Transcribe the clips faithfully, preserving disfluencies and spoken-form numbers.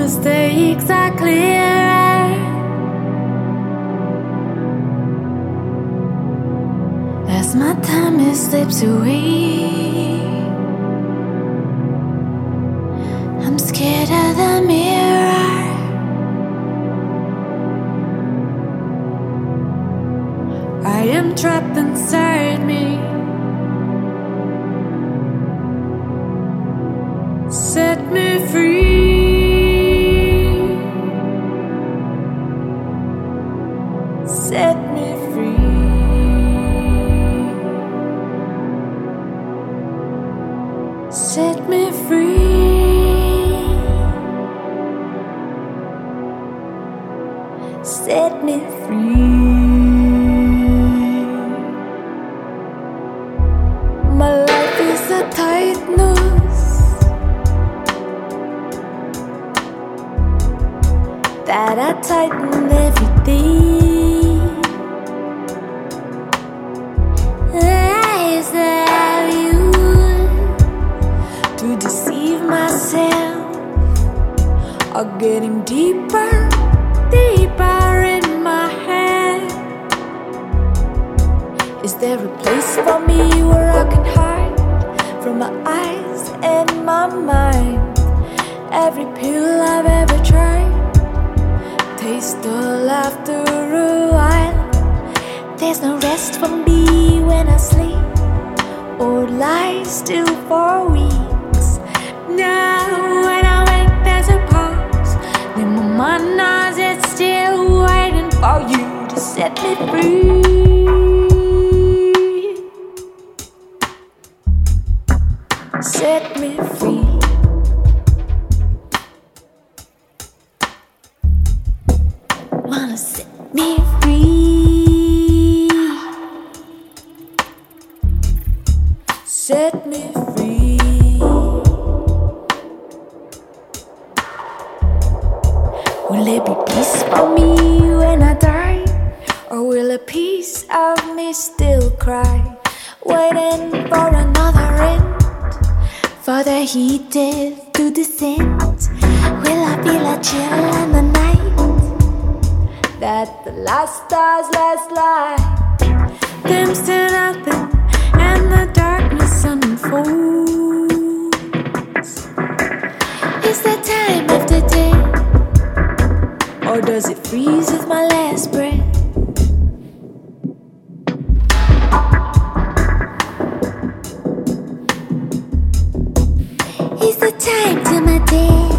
mistakes are clearer as my time slips away. I'm scared of the mirror. I am trapped inside me. Set me free. Set me free. Set me free. Set me free. My life is a tight noose that I tighten every day. Lies that I use to deceive myself are getting deeper, deeper in my head. Is there a place for me where I can hide from my eyes and my mind? Every pill I've ever tried taste the laughter a while. There's no rest for me when I sleep or lie still for weeks. Now when I wake there's a pause. Then my mind knows it's still waiting for you to set me free. Set me free. Wanna set me free. Set me free. Will there be peace for me when I die? Or will a piece of me still cry, waiting for another end, for the heated to descend? Will I feel a chill in the night, that the last star's last light dims to nothing and the darkness unfolds? Is that time of the day, or does it freeze with my last breath? Is the time till my death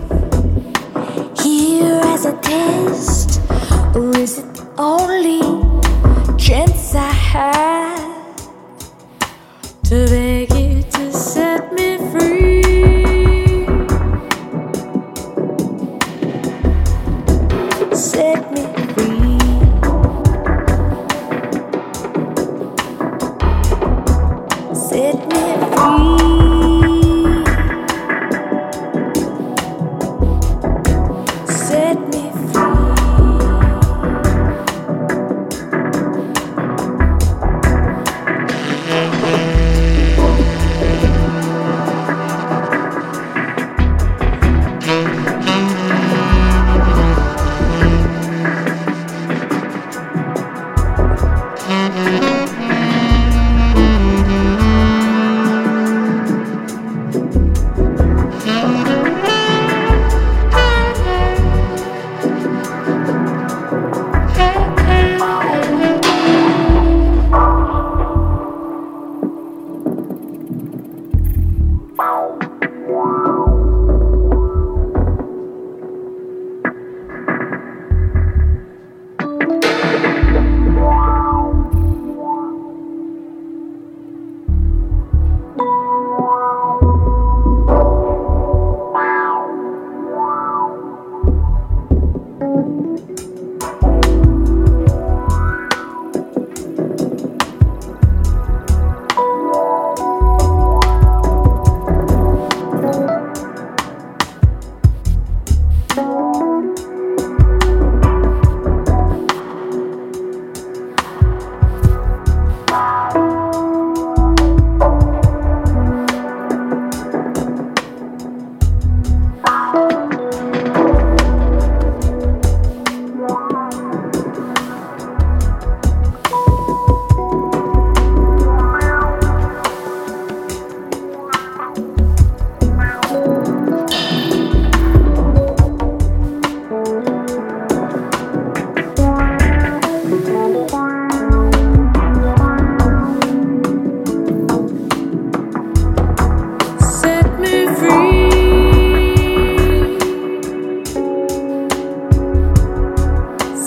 here as a test, or is it the only chance I have to beg you to set me free? Set me free. Set me free. Set me free.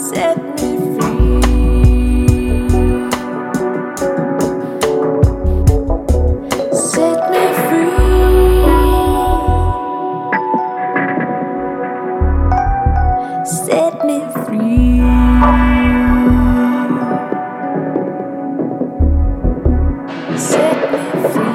set me free. Set me free. Set me free. Set me free.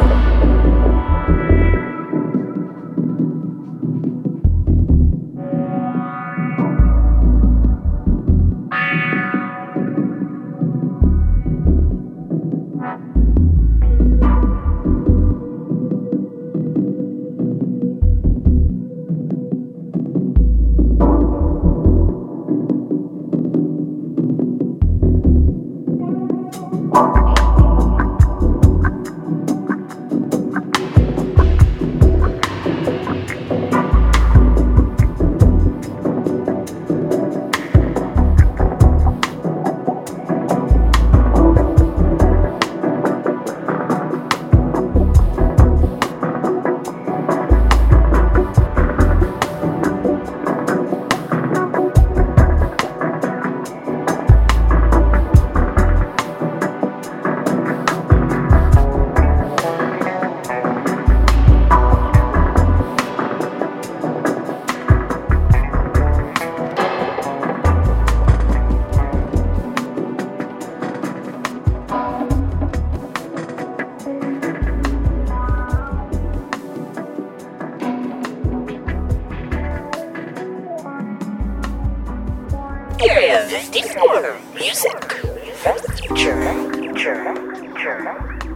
Area fifty-four Music Future Future Future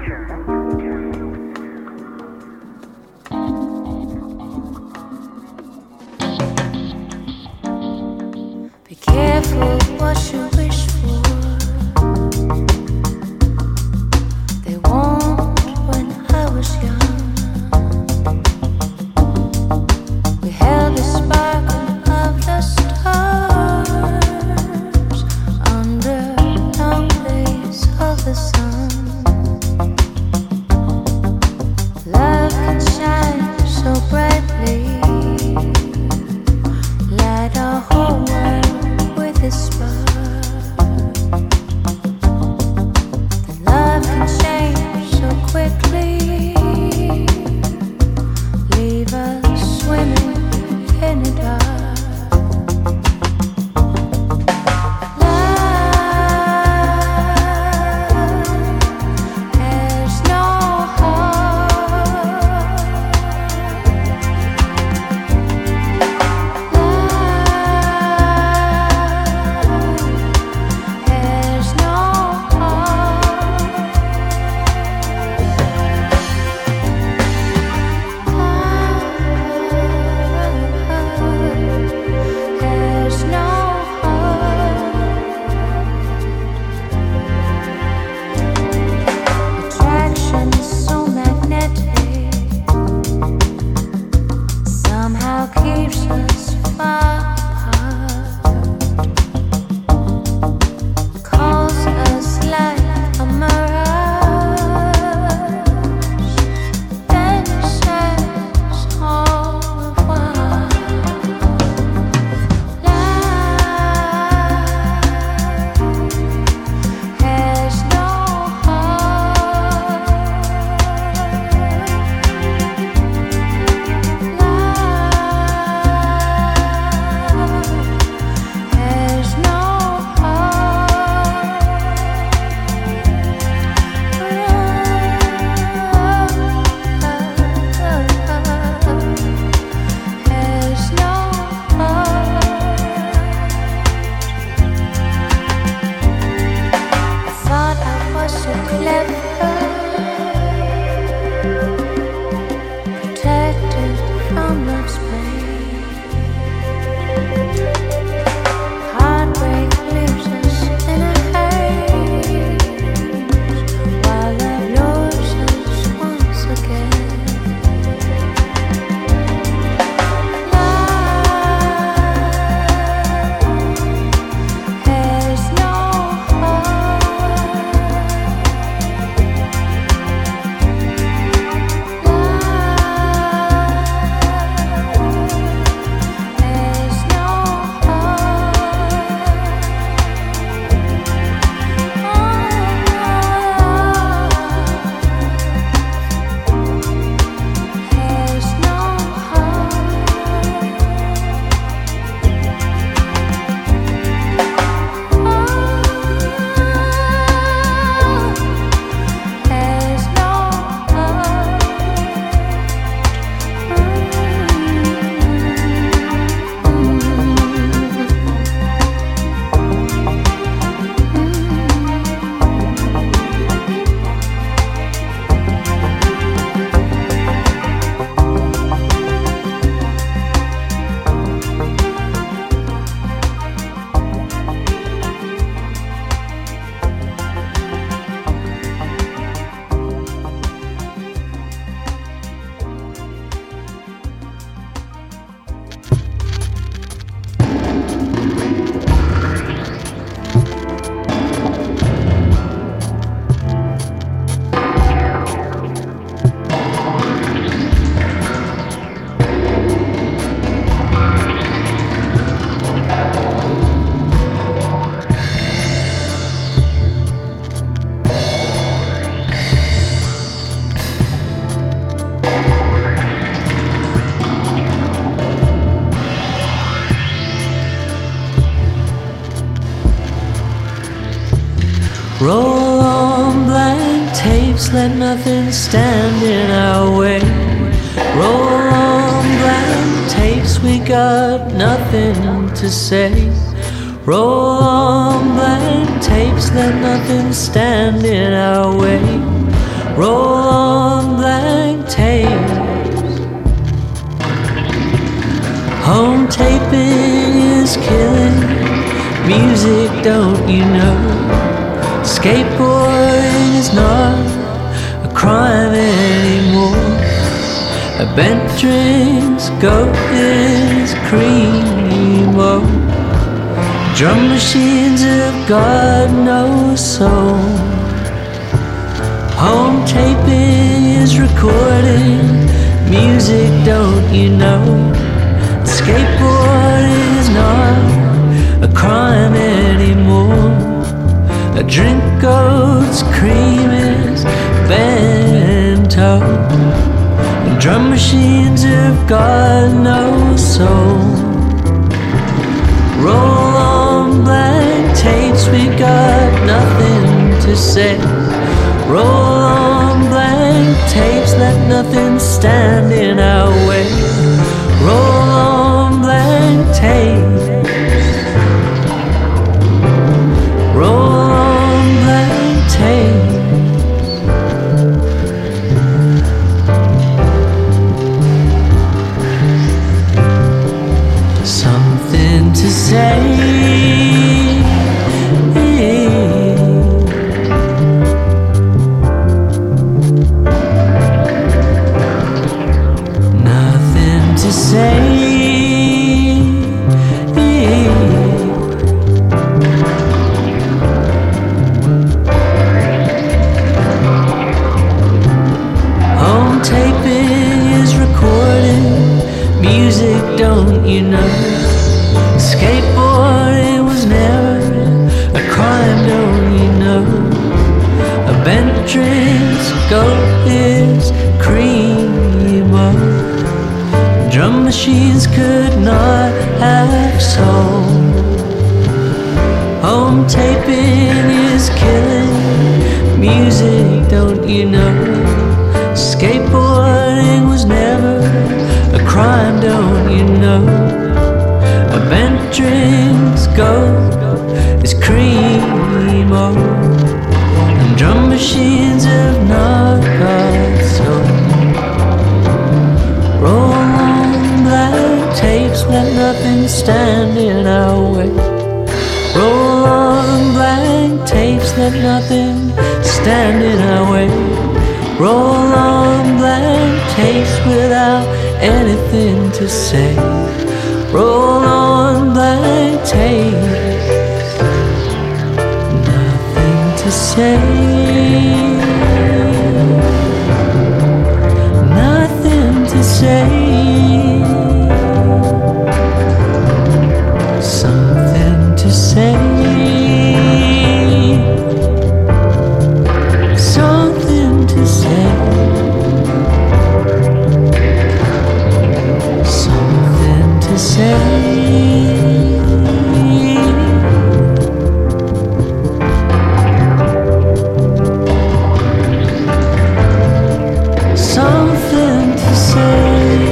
Be careful what you wish for. They won't when I was young. We held the sparkle of the stars under long rays of the sun. Love can shine so brightly, light our whole world with a spark. Roll on blank tapes, let nothing stand in our way. Roll on blank tapes, we got nothing to say. Roll on blank tapes, let nothing stand in our way. Roll on blank tapes. Home taping is killing music, don't you know? Skateboarding is not a crime anymore. A bent drinks goat is cream-o. Drum machines have got no soul. Home taping is recording music, don't you know? Skateboarding is not a crime anymore. A drink goat's cream is bento. And drum machines have got no soul. Roll on blank tapes, we got nothing to say. Roll on blank tapes, let nothing stand in our way. Roll on blank tapes. Roll on blank tapes. Something to say. Nothing to say. Home taping is recording music, don't you know? Skateboarding was never a crime, don't you know? A bent drink's goat is cream-o. Drum machines could not have soul. Home taping is killing music, don't you know? Skateboarding was never a crime, don't you know? A bent drink's goat is cream-o. And drum machines have not got soul. Roll on black tapes, let nothing stand in our way. Roll on blank tapes, let nothing stand in our way. Roll on blank tapes without anything to say. Roll on blank tapes, nothing to say. Nothing to say. Something to say. Something to say. Something to say. Something to say.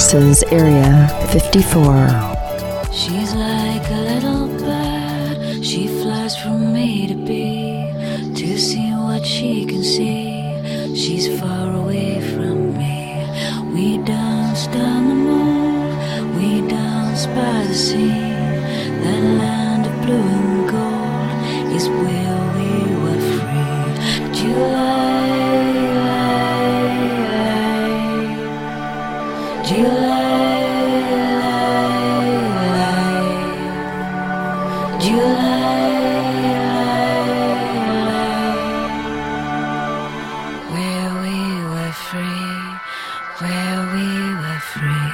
This is Area fifty-four. She's like a little bird. She flies from A to B to see what she can see. She's far away from me. We dance down the moon. We dance by the sea. That land of blue and gold is where we were free. July, July, July, where we were free, where we were free.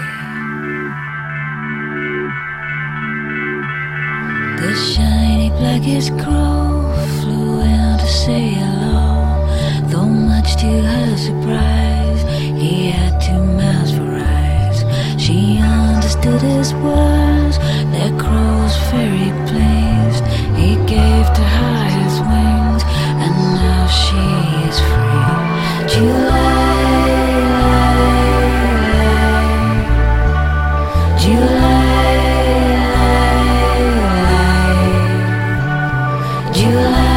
The shiny blackest crow flew in to say hello. Though much to her surprise, he had two mouths for eyes. She understood his words, their crow's very pleased. He gave to her his wings, and now she is free. July, July, July.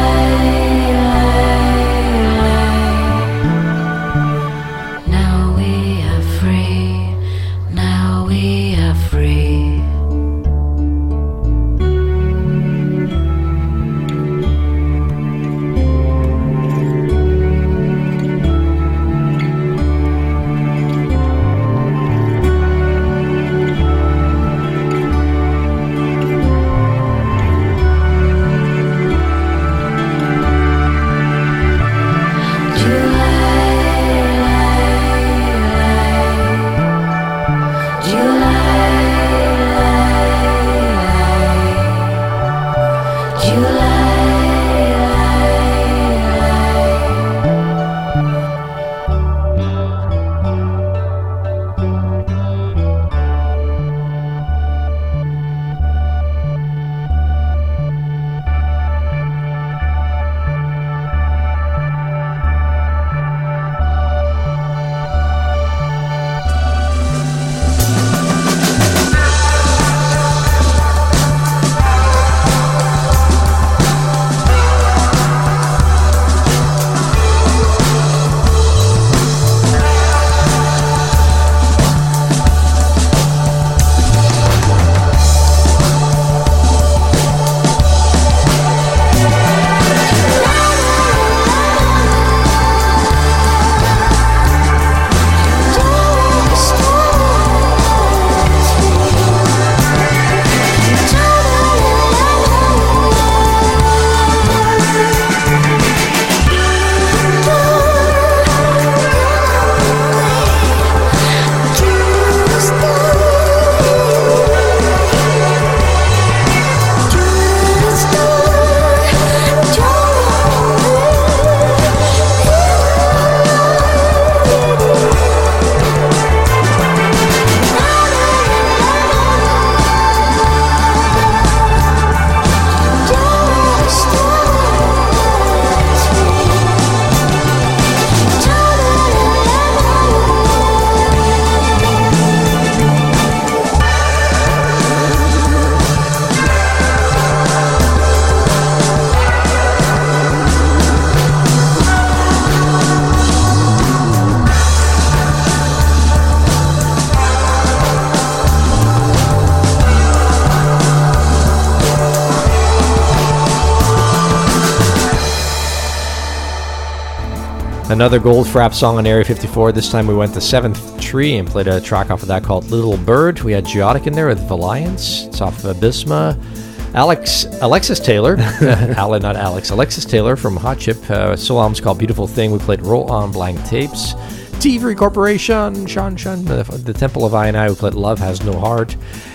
Another Goldfrapp song on Area fifty-four. This time we went to Seventh Tree and played a track off of that called Little Bird. We had Geotic in there with Valiance. It's off of Abysma. Alex, Alexis Taylor, Alan, not Alex, Alexis Taylor from Hot Chip. Uh, solo album's called Beautiful Thing. We played Roll On Blank Tapes. Thievery Corporation, Sean Shun, the, the Temple of I and I, we played Love Has No Heart.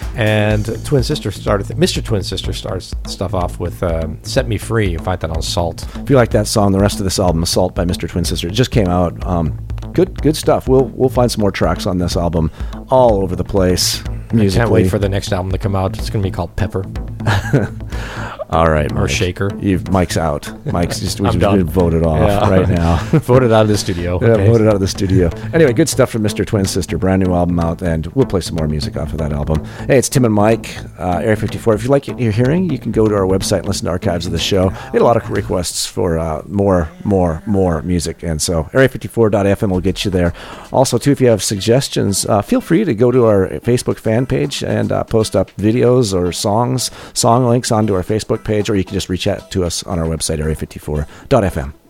And Twin Sister started, Mister Twin Sister starts stuff off with um, Set Me Free. You find that on Assault. If you like that song, the rest of this album, Assault by Mister Twin Sister, it just came out. Um, good good stuff. We'll we'll find some more tracks on this album all over the place musically. I can't wait for the next album to come out. It's going to be called Pepper. All right, Or Mike. shaker. You've Mike's out. Mike's just we've I'm just done. been voted off Yeah. right now. Voted out of the studio. Yeah, Okay. voted out of the studio. Anyway, good stuff from Mister Twin Sister. Brand new album out, and we'll play some more music off of that album. Hey, it's Tim and Mike, uh, Area fifty-four. If you like what you're hearing, you can go to our website and listen to archives of the show. We had a lot of requests for uh, more, more, more music, and so area fifty-four dot f m will get you there. Also, too, if you have suggestions, uh, feel free to go to our Facebook fan page and uh, post up videos or songs, song links onto our Facebook page, or you can just reach out to us on our website, area fifty-four dot f m.